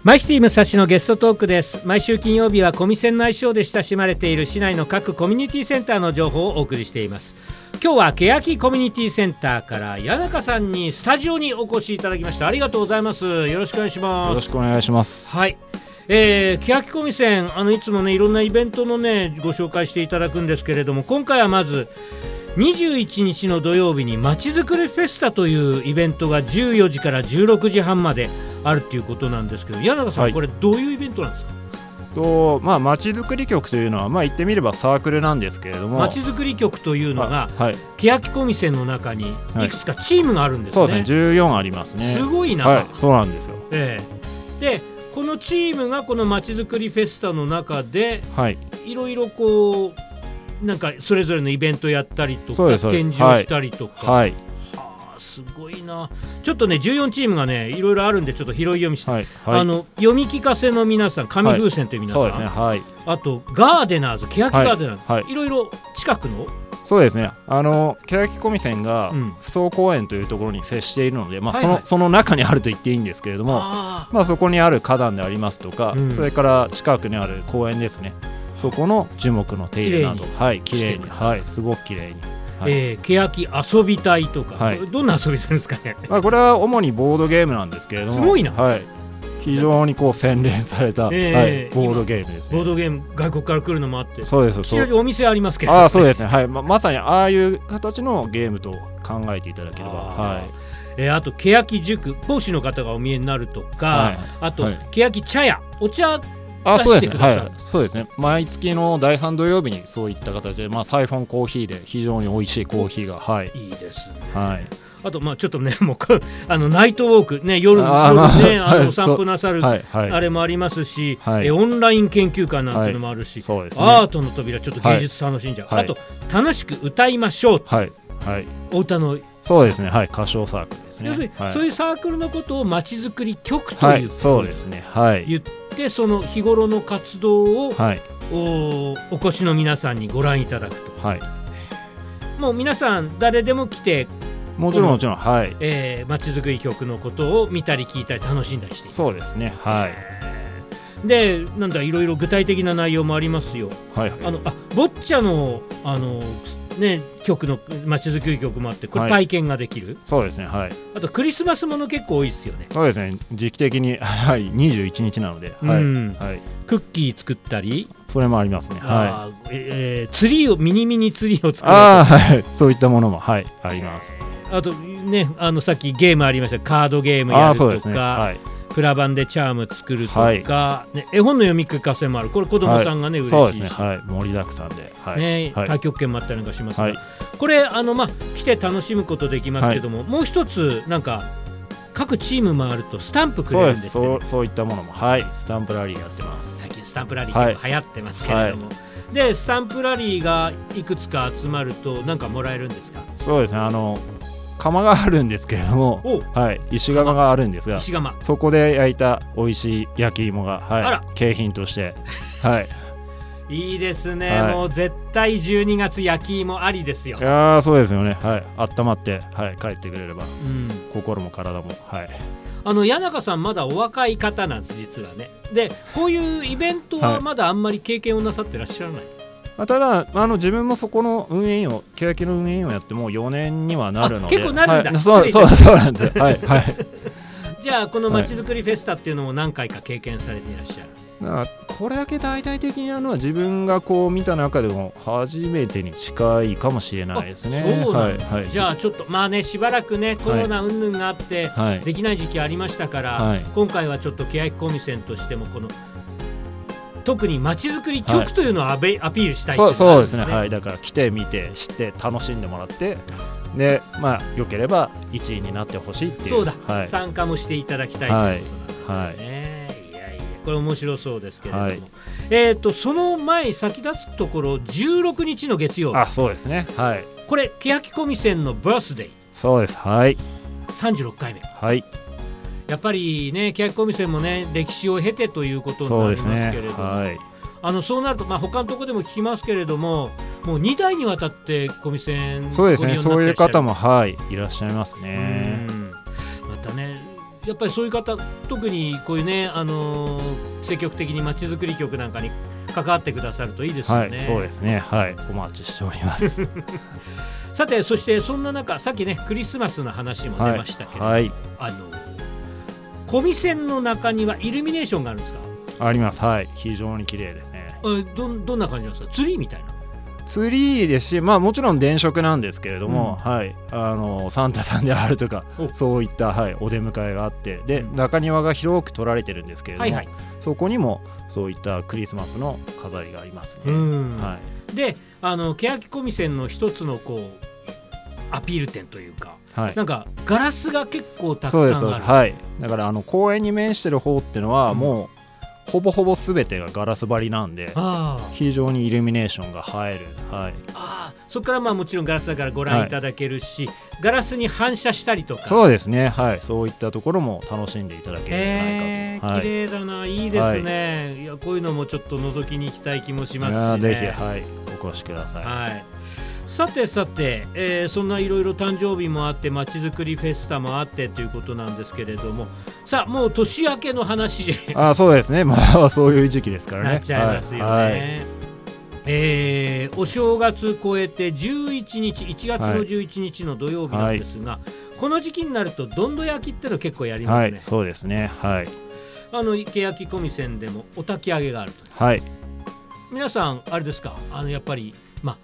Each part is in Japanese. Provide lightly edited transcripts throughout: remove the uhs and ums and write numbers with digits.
マイシティ武蔵のゲストトークです。毎週金曜日はコミセンの愛称で親しまれている市内の各コミュニティセンターの情報をお送りしています。今日は欅コミュニティセンターから谷中さんにスタジオにお越しいただきました。ありがとうございます。よろしくお願いします。 よろしくお願いします。 はい、欅コミセンいつもねいろんなイベントのねご紹介していただくんですけれども、今回はまず21日の土曜日にまちづくりフェスタというイベントが14時から16時半まであるということなんですけど、谷中さん、これどういうイベントなんですか？ まちづくり局というのは、言ってみればサークルなんですけれども、 まちづくり局というのが、欅コミセンの中にいくつかチームがあるんですね。 そうですね、14ありますね。 すごいな、 そうなんですよ。 でこのチームがこのまちづくりフェスタの中で、いろいろこうなんかそれぞれのイベントやったりとか展示をしたりとか、すごいな。ちょっとね14チームがねいろいろあるんでちょっと拾い読みして、読み聞かせの皆さん、紙風船という皆さん、そうですね、あとガーデナーズ、欅ガーデナーズ、いろいろ近くの、 そうですね、欅コミセンが扶桑公園というところに接しているので、その中にあると言っていいんですけれども、そこにある花壇でありますとか、それから近くにある公園ですね、そこの樹木の手入れなどきれいに、すごくきれいに、 欅遊び隊とか、どんな遊びするんですかね？ これは主にボードゲームなんですけれども、 すごいな、 非常にこう洗練された、ボードゲームですね。 ボードゲーム外国から来るのもあって、 そうです。 非常にお店ありますけど、 そうですね、まさにああいう形のゲームと考えていただければ、 あと欅塾講師の方がお見えになるとか、あと欅茶屋、お茶そうですね、毎月の第3土曜日にそういった形で、サイフォンコーヒーで非常に美味しいコーヒーが、いいですね。 あとちょっとねもうナイトウォークね、夜ねお散歩なさるあれもありますし、オンライン研究会なんてのもあるし、アートの扉、ちょっと芸術楽しんじゃう、あと楽しく歌いましょう、お歌の、 そうですね、歌唱サークルですね。 要するにそういうサークルのことをまちづくり局というそうですね、 言って、その日頃の活動をお越しの皆さんにご覧いただくと、もう皆さん誰でも来て、 もちろんまちづくり局のことを見たり聞いたり楽しんだりしている。 そうですね、 でなんだいろいろ具体的な内容もありますよ。ボッチャの局のまちづくり局もあって、これ体験ができる。 そうですね、 あとクリスマスもの結構多いですよね。 そうですね、時期的に21日なので、 クッキー作ったり、 それもありますね。 ツリーをミニツリーを作る、 そういったものもあります。 あとねさっきゲームありました、カードゲームやるとか、プラ板でチャーム作るとか、絵本の読み聞かせもある。これ子供さんがね嬉しいし、 そうですね、盛りだくさんで、 太極拳もあったりなんかしますが、これ来て楽しむことできますけども、もう一つなんか各チーム回るとスタンプくれるんですね。 そういったものも、スタンプラリーやってます。 最近スタンプラリー結構流行ってますけれども、でスタンプラリーがいくつか集まると何かもらえるんですか？ そうですね、窯があるんですけれども、石窯があるんですが、そこで焼いた美味しい焼き芋が、景品としていいですね、もう絶対12月焼き芋ありですよ。 いやそうですよね、温まって、帰ってくれれば、心も体も、 谷中さんまだお若い方なんです実はね。でこういうイベントはまだあんまり経験をなさってらっしゃらない？ ただ自分もそこの運営員を欅の運営員をやってもう4年にはなるので、 結構なるんだ。 そうなんですじゃあこのまちづくりフェスタっていうのも何回か経験されていらっしゃる？ これだけ大々的にやるのは自分がこう見た中でも初めてに近いかもしれないですね。 じゃあちょっとしばらくねコロナ云々があってできない時期ありましたから、今回はちょっと欅コミセンとしてもこの特にまちづくり局というのをアピールしたいということなんですね。 そうですね、だから来てみて知って楽しんでもらって、でよければ1位になってほしいっていう、 参加もしていただきたいということなんですね。これ面白そうですけれども、その前先立つところ16日の月曜日、 そうですね、 これ欅コミセンのバースデー、 そうです、 36回目、やっぱりね欅コミセンもね歴史を経てということになりますけれども、そうなると他のところでも聞きますけれども、もう2代にわたってコミセン、 そうですね、そういう方もいらっしゃいますね。 またねやっぱりそういう方、特にこういうね、積極的にまちづくり局なんかに関わってくださるといいですよね。 そうですね、お待ちしておりますさて、そしてそんな中、さっきねクリスマスの話も出ましたけど、小見線の中にはイルミネーションがあるんですか？ あります。非常に綺麗ですね。 どんな感じなんですか？ツリーみたいな？ ツリーですし、もちろん電飾なんですけれども、サンタさんであるとかそういった、お出迎えがあって、で中庭が広く取られてるんですけれども、そこにもそういったクリスマスの飾りがありますね。 で、欅小見線の一つのこうアピール点というか、なんかガラスが結構たくさんある。そうです。 だから公園に面してる方っていうのはもうほぼほぼ全てがガラス張りなんで、非常にイルミネーションが映える。 そこからもちろんガラスだからご覧いただけるし、ガラスに反射したりとか。 そうですね、そういったところも楽しんでいただけるんじゃないかと。 綺麗だな、いいですね。いや、こういうのもちょっと覗きに行きたい気もしますしね。 ぜひ、お越しください。 さて、そんないろいろ誕生日もあってまちづくりフェスタもあってということなんですけれども、さあもう年明けの話でそうですね、そういう時期ですからね。 なっちゃいますよね。お正月超えて11日1月の11日の土曜日なんですが、この時期になるとどんど焼きっての結構やりますね。 そうですね。 欅小見線でもお焚き上げがあると。皆さんあれですか、やっぱり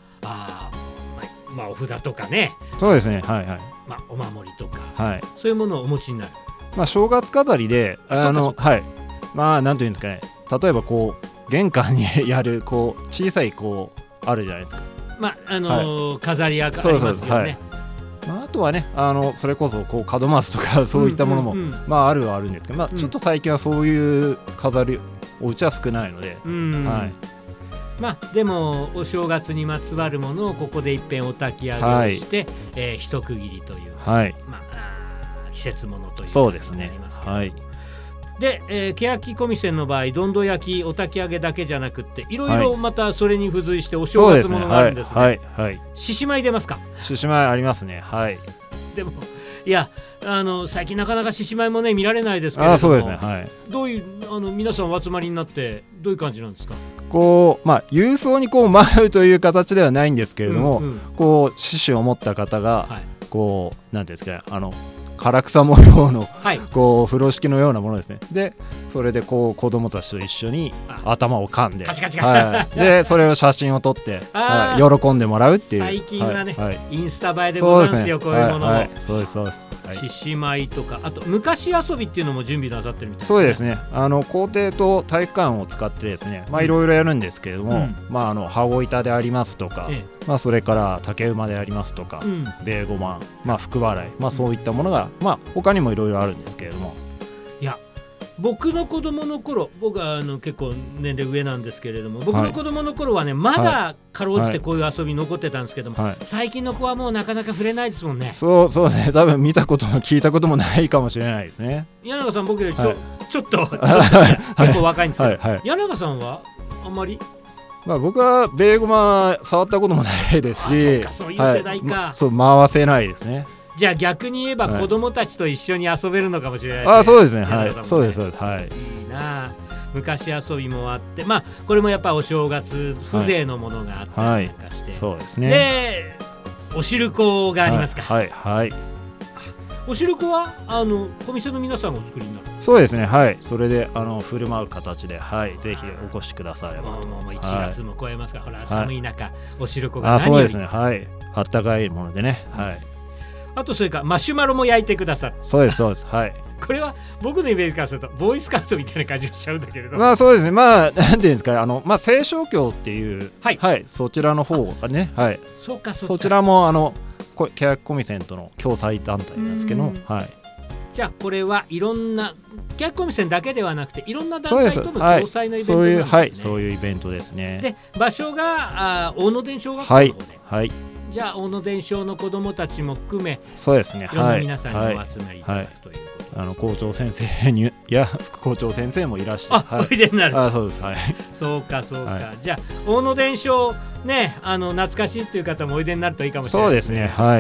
お札とかね。 そうですね。 お守りとか、そういうものをお持ちになる。 正月飾りで、なんていうんですかね、例えばこう玄関にやるこう小さいこうあるじゃないですか。 飾りありますよね。 あとはね、それこそこう門松とかそういったものもあるはあるんですけど、ちょっと最近はそういう飾りお家は少ないので、 でもお正月にまつわるものをここでいっぺんお焚き上げをして、一区切りという、季節ものというそうですね。 で、欅小見線の場合、どんど焼きお焚き上げだけじゃなくっていろいろまたそれに付随してお正月ものがあるんですね。獅子舞出ますか？ 獅子舞ありますね。 でもいや、最近なかなか獅子舞もね見られないですけれども、 そうですね。 どういう皆さんお集まりになってどういう感じなんですか？ こう勇壮にこう舞うという形ではないんですけれども、こう獅子を持った方が、こうなんていうんですか、唐草模様の、こう風呂敷のようなものですね。でそれでこう子供たちと一緒に頭を噛んで、でそれを写真を撮って、喜んでもらうっていう。 最近はね、インスタ映えでございますよ、こういうものも。 そうです。 獅子舞とか、あと昔遊びっていうのも準備なさってるみたいですね。 そうですね。校庭と体育館を使ってですね、いろいろやるんですけれども、羽子板でありますとか、それから竹馬でありますとか、ベーゴマン、福払い、そういったものが他にもいろいろあるんですけれども、 いや僕の子供の頃、僕は結構年齢上なんですけれども、僕の子供の頃はね、まだかろうじてこういう遊び残ってたんですけども、最近の子はもうなかなか触れないですもんね。 そうね、多分見たことも聞いたこともないかもしれないですね。 柳川さん、僕よりちょっと結構若いんですけど、柳川さんはあんまり僕はベーゴマ触ったこともないですし、 そういう世代か。 回せないですね。 じゃあ逆に言えば子供たちと一緒に遊べるのかもしれないですね。 そうですね。そうです。いいな。昔遊びもあって、これもやっぱお正月風情のものがあったりなんかして、 そうですね。 でお汁粉がありますか？お汁粉は小店の皆さんがお作りになる？ そうですね。それで振る舞う形で、ぜひお越しくださればと。 もう1月も超えますから、ほら寒い中お汁粉が何より。 そうですね。あったかいものでね。 あとそれからマシュマロも焼いてくださる。 そうです。 これは僕のイメージからするとボーイスカウトみたいな感じがしちゃうんだけれど。 そうですね。なんていうんですか、青少教っていう、そちらの方がね、そちらも欅小見線との共催団体なんですけども、 じゃあこれはいろんな欅小見線だけではなくていろんな団体との共催のイベントなんですね。 そういうイベントですね。 で場所が大野田小学校の方で。じゃあ大野田小の子どもたちも含め、 そうですね。 いろんな皆さんにお集まりいただくということ。 校長先生にや副校長先生もいらっしゃる。 おいでになる。 そうです。 そうか。じゃあ大野田小ね、懐かしいっていう方もおいでになるといいかもしれない。 そうですね。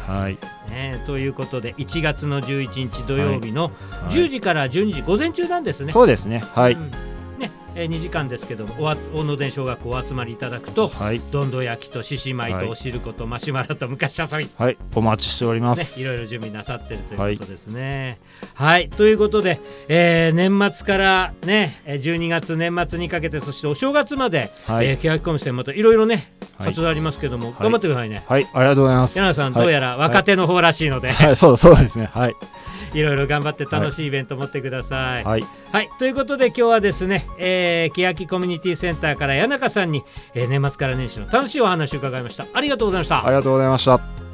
はいということで1月の11日土曜日の10時から12時、午前中なんですね。 そうですね、はい、 2時間ですけども、大野田小学校お集まりいただくと、どんど焼きと獅子舞とおしることマシュマロと昔遊び、 お待ちしております、 いろいろ準備なさってるということですね。ということで、年末からね12月年末にかけて、そしてお正月まで、欅コミセンまたいろいろね活動ありますけども、頑張ってくださいね。 ありがとうございます。 柳さん、どうやら若手の方らしいので、 そうですね、 いろいろ頑張って楽しいイベント持ってください。ということで今日はですね、欅コミュニティセンターから谷中さんに、年末から年始の楽しいお話を伺いました。ありがとうございました。 ありがとうございました。